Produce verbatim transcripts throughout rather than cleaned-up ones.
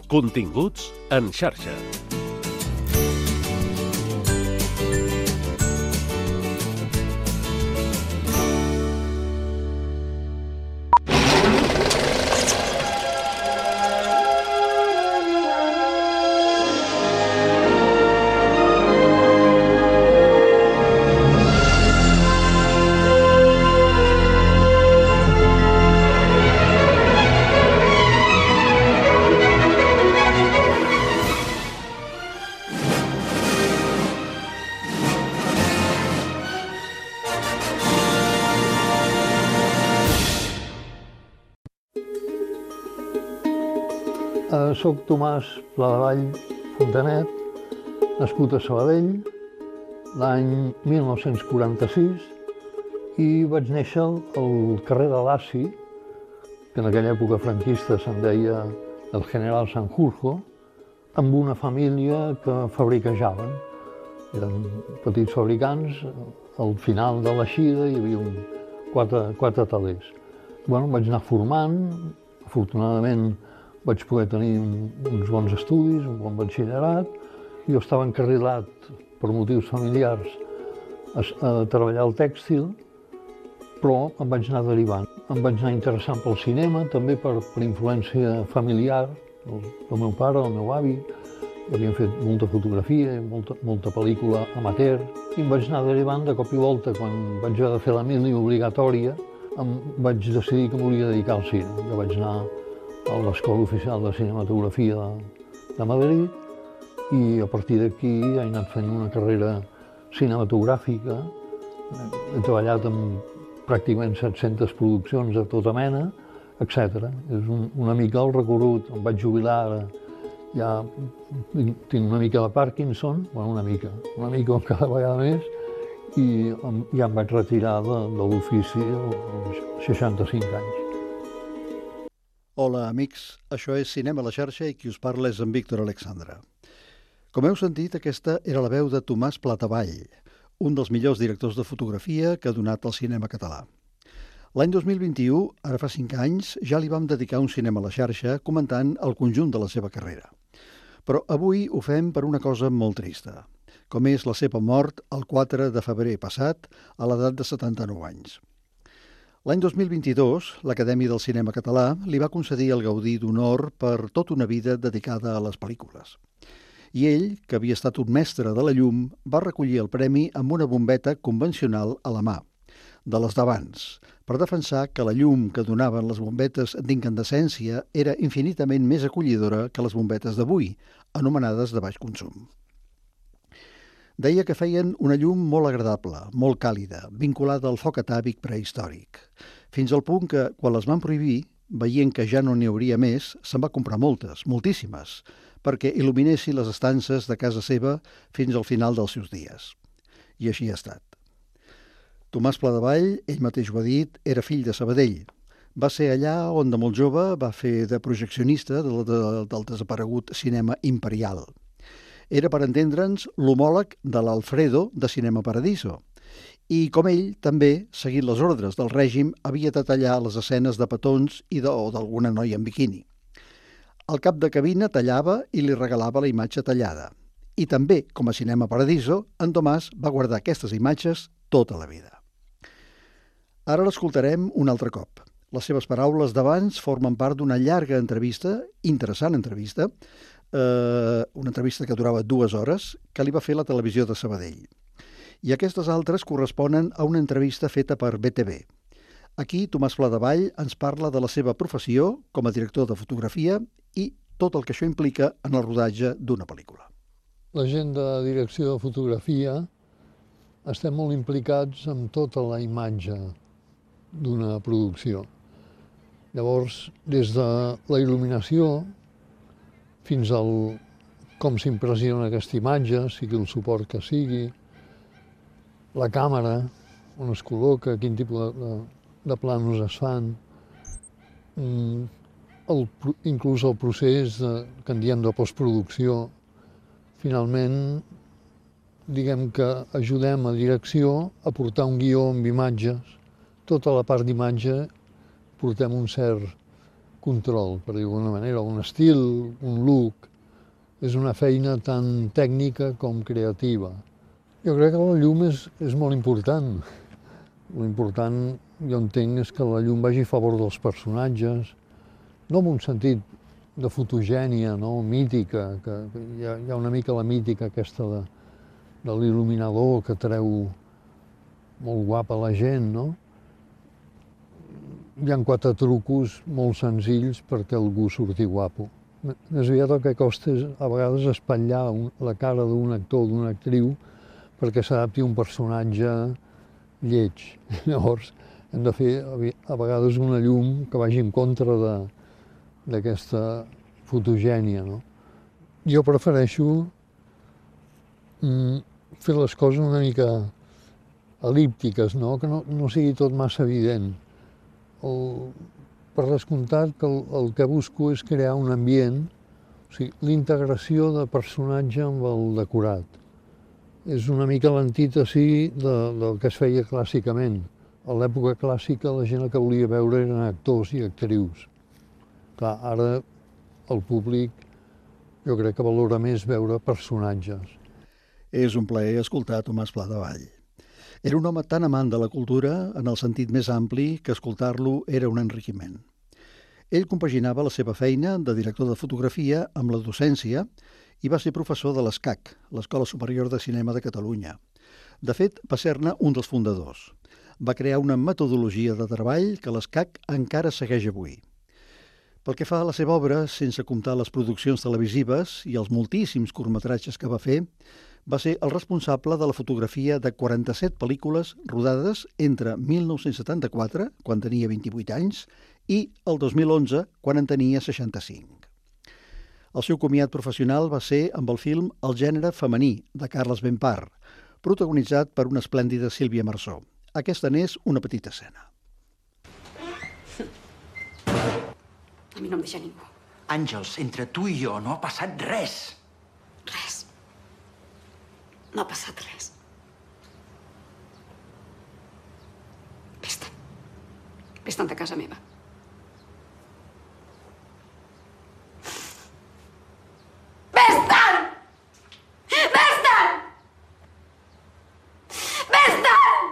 Continguts en xarxa. Soc Tomàs Pladevall Fontanet, nascut a Sabadell l'any mil nou-cents quaranta-sis i vaig néixer al carrer de Laci, que en aquella època franquista se'n deia el General Sanjurjo, amb una família que fabriquejaven. Eren petits fabricants, al final de l'eixida hi havia un, quatre, quatre talers. Bueno, vaig anar formant, afortunadament vaig poder tenir uns bons estudis, un bon batxillerat. Jo estava encarrilat, per motius familiars, a, a treballar al tèxtil, però em vaig anar derivant. Em vaig anar interessant pel cinema, també per, per influència familiar, el, el meu pare, el meu avi. Havien fet molta fotografia, molta, molta pel·lícula amateur. I em vaig anar derivant de cop i volta, quan vaig haver de fer la mili obligatòria, em vaig decidir que em volia dedicar al cine. Jo vaig anar a l'Escola Oficial de Cinematografia de Madrid i a partir d'aquí he anat fent una carrera cinematogràfica. He treballat en pràcticament set-centes produccions de tota mena, etcètera. És un, una mica el recorregut. Em vaig jubilar ara, ja tinc una mica de Parkinson, bueno, una mica, una mica cada vegada més, i ja em vaig retirar de, de l'ofici als seixanta-cinc anys. Hola, amics. Això és Cinema a la xarxa i qui us parla és en Víctor Alexandre. Com heu sentit, aquesta era la veu de Tomàs Pladevall, un dels millors directors de fotografia que ha donat el cinema català. L'any dos mil vint-i-u, ara fa cinc anys, ja li vam dedicar un Cinema a la xarxa comentant el conjunt de la seva carrera. Però avui ho fem per una cosa molt trista, com és la seva mort el quatre de febrer passat a l'edat de setanta-nou anys. L'any dos mil vint-i-dos, l'Acadèmia del Cinema Català li va concedir el Gaudí d'Honor per tota una vida dedicada a les pel·lícules. I ell, que havia estat un mestre de la llum, va recollir el premi amb una bombeta convencional a la mà, de les d'abans, per defensar que la llum que donaven les bombetes d'incandescència era infinitament més acollidora que les bombetes d'avui, anomenades de baix consum. Deia que feien una llum molt agradable, molt càlida, vinculada al foc atàvic prehistòric, fins al punt que, quan les van prohibir, veient que ja no n'hi hauria més, se'n va comprar moltes, moltíssimes, perquè il·luminessi les estances de casa seva fins al final dels seus dies. I així ha estat. Tomàs Pladevall, ell mateix ho ha dit, era fill de Sabadell. Va ser allà on de molt jove va fer de projeccionista del, del desaparegut Cinema Imperial. Era, per entendre'ns, l'homòleg de l'Alfredo de Cinema Paradiso. I, com ell, també, seguint les ordres del règim, havia de tallar les escenes de petons i de, o d'alguna noia en biquini. El cap de cabina tallava i li regalava la imatge tallada. I també, com a Cinema Paradiso, en Tomàs va guardar aquestes imatges tota la vida. Ara l'escoltarem un altre cop. Les seves paraules d'abans formen part d'una llarga entrevista, interessant entrevista, eh, una entrevista que durava dues hores, que li va fer la televisió de Sabadell. I aquestes altres corresponen a una entrevista feta per B T V. Aquí, Tomàs Pladevall ens parla de la seva professió com a director de fotografia i tot el que això implica en el rodatge d'una pel·lícula. La gent de direcció de fotografia estem molt implicats amb tota la imatge d'una producció. Llavors, des de la il·luminació fins al com s'impressiona aquesta imatge, sigui el suport que sigui, la càmera, on es col·loca, quin tipus de, de plànols es fan, el, inclús el procés de, que en diem de postproducció. Finalment, diguem que ajudem a direcció a portar un guió amb imatges. Tota la part d'imatge portem un cert control, per dir-ho d'alguna manera, un estil, un look. És una feina tan tècnica com creativa. Jo crec que la llum és, és molt important. L'important, jo entenc, és que la llum vagi a favor dels personatges, no en un sentit de fotogènia, no? Mítica, que hi ha, hi ha una mica la mítica aquesta de, de l'il·luminador que treu molt guapa la gent, no? Hi ha quatre trucos molt senzills perquè algú surti guapo. Més aviat el que costa és, a vegades, espatllar un, la cara d'un actor o d'una actriu perquè s'adapti a un personatge lleig. Llavors, hem de fer, a vegades, una llum que vagi en contra d'aquesta fotogènia, no? Jo prefereixo mm, fer les coses una mica el·líptiques, no? Que no, no sigui tot massa evident. El, per descomptat que el, el que busco és crear un ambient, o sigui, l'integració de personatge amb el decorat. És una mica l'antítesi de, del que es feia clàssicament. A l'època clàssica la gent el que volia veure eren actors i actrius. Clar, ara el públic jo crec que valora més veure personatges. És un plaer escoltar Tomàs Pladevall. Era un home tan amant de la cultura, en el sentit més ampli, que escoltar-lo era un enriquiment. Ell compaginava la seva feina de director de fotografia amb la docència i va ser professor de l'ESCAC, l'Escola Superior de Cinema de Catalunya. De fet, va ser-ne un dels fundadors. Va crear una metodologia de treball que l'ESCAC encara segueix avui. Pel que fa a la seva obra, sense comptar les produccions televisives i els moltíssims curtmetratges que va fer, va ser el responsable de la fotografia de quaranta-set pel·lícules rodades entre mil nou-cents setanta-quatre, quan tenia vint-i-vuit anys, i el dos mil onze, quan en tenia seixanta-cinc. El seu comiat professional va ser amb el film El gènere femení, de Carles Bempar, protagonitzat per una esplèndida Sílvia Marsó. Aquesta n'és una petita escena. A mi no em deixa ningú. Àngels, entre tu i jo no ha passat res. Res. No ha passat res. Vés-te'n. Vés-te'n de casa meva. Vés-te'n! Vés-te'n! Vés-te'n!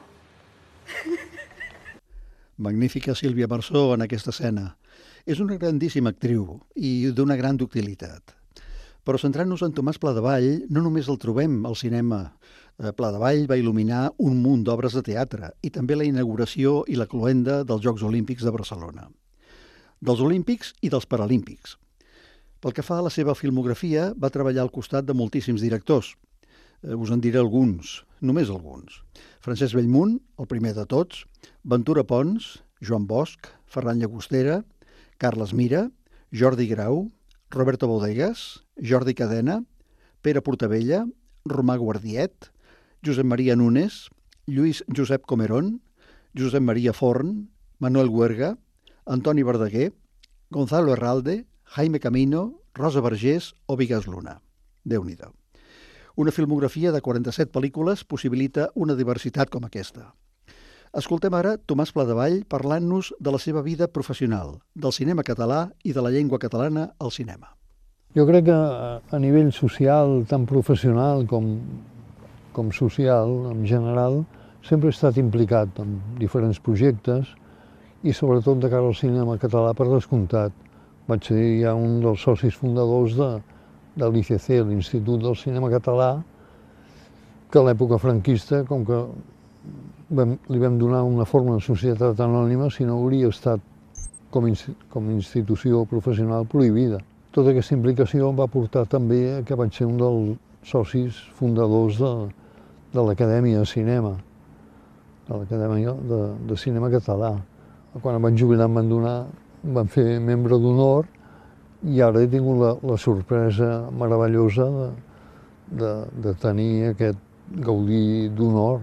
Magnífica Sílvia Marsó en aquesta escena. És una grandíssima actriu i d'una gran ductilitat. Però centrant-nos en Tomàs Pladevall, no només el trobem al cinema. Pladevall va il·luminar un munt d'obres de teatre i també la inauguració i la cloenda dels Jocs Olímpics de Barcelona. Dels Olímpics i dels Paralímpics. Pel que fa a la seva filmografia, va treballar al costat de moltíssims directors. Us en diré alguns, només alguns. Francesc Bellmunt, el primer de tots, Ventura Pons, Joan Bosch, Ferran Llagostera, Carles Mira, Jordi Grau, Roberto Bodegas, Jordi Cadena, Pere Portabella, Romà Guardiet, Josep Maria Nunes, Lluís Josep Comerón, Josep Maria Forn, Manuel Huerga, Antoni Verdaguer, Gonzalo Herralde, Jaime Camino, Rosa Vergés o Vigas Luna. Déu-n'hi-do. Una filmografia de quaranta-set pel·lícules possibilita una diversitat com aquesta. Escoltem ara Tomàs Pladevall parlant-nos de la seva vida professional, del cinema català i de la llengua catalana al cinema. Jo crec que a nivell social, tant professional com, com social, en general, sempre he estat implicat en diferents projectes i sobretot de cara al cinema català per descomptat. Vaig ser ja un dels socis fundadors de, de l'I C C, l'Institut del Cinema Català, que a l'època franquista, com que vam, li vam donar una forma de societat anònima, si no hauria estat com, com a institució professional prohibida. Tota aquesta implicació em va portar també que vaig ser un dels socis fundadors de, de l'Acadèmia de Cinema, de l'Acadèmia de, de Cinema Català. Quan em vaig jubilar em van donar, em van fer membre d'honor i ara he tingut la, la sorpresa meravellosa de, de, de tenir aquest gaudir d'honor.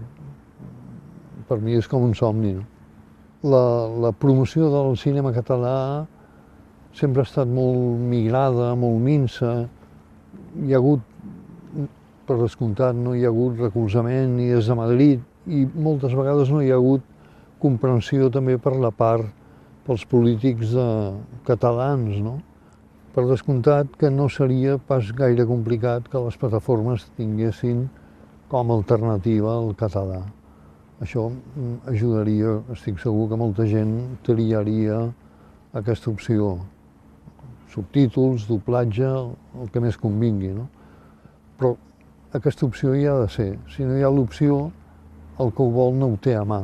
Per mi és com un somni, no? La, la promoció del cinema català sempre ha estat molt migrada, molt minsa. Hi ha hagut, per descomptat, no hi ha hagut recolzament ni des de Madrid i moltes vegades no hi ha hagut comprensió també per la part pels polítics de, catalans, no? Per descomptat que no seria pas gaire complicat que les plataformes tinguessin com a alternativa el català. Això ajudaria, estic segur que molta gent triaria aquesta opció. Subtítols, doblatge, el que més convingui, no? Però aquesta opció hi ha de ser. Si no hi ha l'opció, el que ho vol no ho té a mà.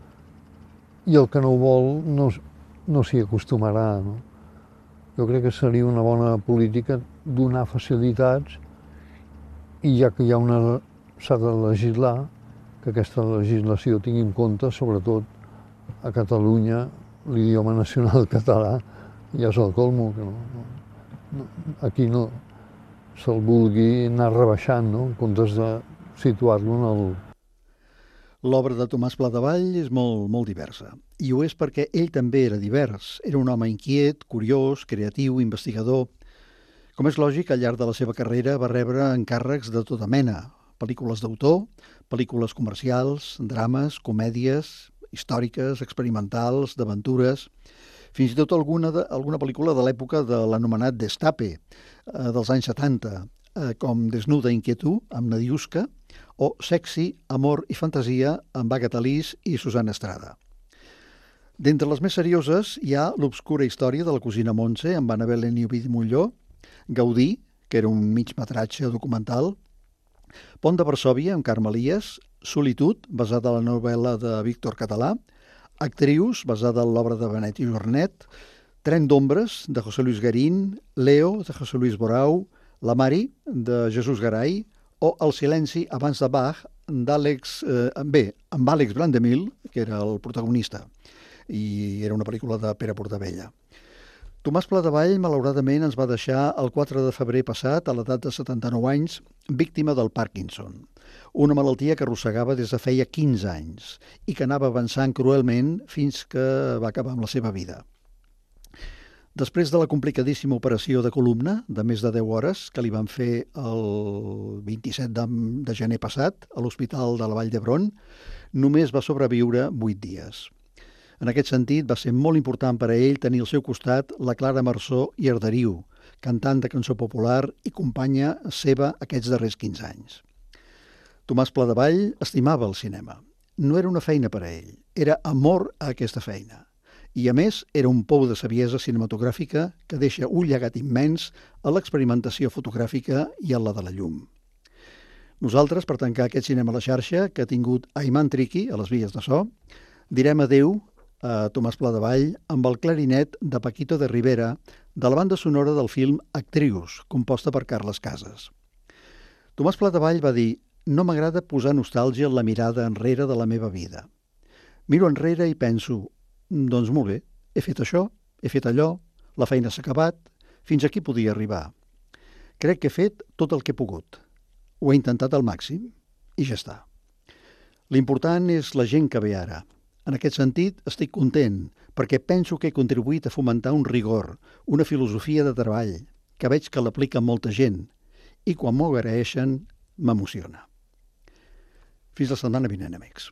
I el que no ho vol no, no s'hi acostumarà, no? Jo crec que seria una bona política donar facilitats i ja que hi ha una... s'ha de legislar, que aquesta legislació tingui en compte, sobretot a Catalunya, l'idioma nacional català ja és el colmo, que no, no, aquí no se'l vulgui anar rebaixant, no? En comptes de situar-lo en el... L'obra de Tomàs Pladevall és molt, molt diversa, i ho és perquè ell també era divers. Era un home inquiet, curiós, creatiu, investigador. Com és lògic, al llarg de la seva carrera va rebre encàrrecs de tota mena, pel·lícules d'autor, pel·lícules comercials, drames, comèdies, històriques, experimentals, d'aventures, fins i tot alguna, de, alguna pel·lícula de l'època de l'anomenat Destape, eh, dels anys setanta, eh, com Desnuda inquietud, amb Nadiuska, o Sexy, amor i fantasia, amb Agatha Liz i Susana Estrada. D'entre les més serioses hi ha l'obscura història de la cosina Montse, amb Annabel i Ovidi Montllor, Gaudí, que era un migmetratge documental, Pont de Varsòvia, amb Carme Elias, Solitud, basada en la novel·la de Víctor Català, Actrius, basada en l'obra de Benet i Jornet, Tren d'ombres, de José Luis Garín, Leo, de José Luis Borau, La Mari, de Jesús Garay, o El silenci abans de Bach, d'Àlex, eh, bé, amb Àlex Brandemil, que era el protagonista, i era una pel·lícula de Pere Portabella. Tomàs Pladevall, malauradament, ens va deixar el quatre de febrer passat, a l'edat de setanta-nou anys, víctima del Parkinson, una malaltia que arrossegava des de feia quinze anys i que anava avançant cruelment fins que va acabar amb la seva vida. Després de la complicadíssima operació de columna de més de deu hores que li van fer el vint-i-set de gener passat a l'Hospital de la Vall d'Hebron, només va sobreviure vuit dies. En aquest sentit, va ser molt important per a ell tenir al seu costat la Clara Marsó i Arderiu, cantant de cançó popular i companya seva aquests darrers quinze anys. Tomàs Pladevall estimava el cinema. No era una feina per a ell, era amor a aquesta feina. I, a més, era un pou de saviesa cinematogràfica que deixa un llegat immens a l'experimentació fotogràfica i a la de la llum. Nosaltres, per tancar aquest cinema a la xarxa, que ha tingut Ayman Triqui a les vies de so, direm adeu a Tomàs Pladevall amb el clarinet de Paquito de Rivera de la banda sonora del film Actrius, composta per Carles Casas. Tomàs Pladevall va dir: «No m'agrada posar nostàlgia en la mirada enrere de la meva vida. Miro enrere i penso, doncs molt bé, he fet això, he fet allò, la feina s'ha acabat, fins aquí podia arribar. Crec que he fet tot el que he pogut. Ho he intentat al màxim i ja està. L'important és la gent que ve ara. En aquest sentit, estic content, perquè penso que he contribuït a fomentar un rigor, una filosofia de treball, que veig que l'aplica molta gent, i quan m'ho agraeixen, m'emociona». Fins la setmana vinent, amics.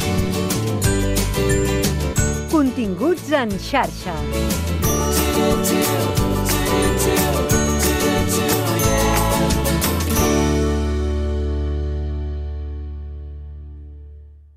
Continguts en xarxa.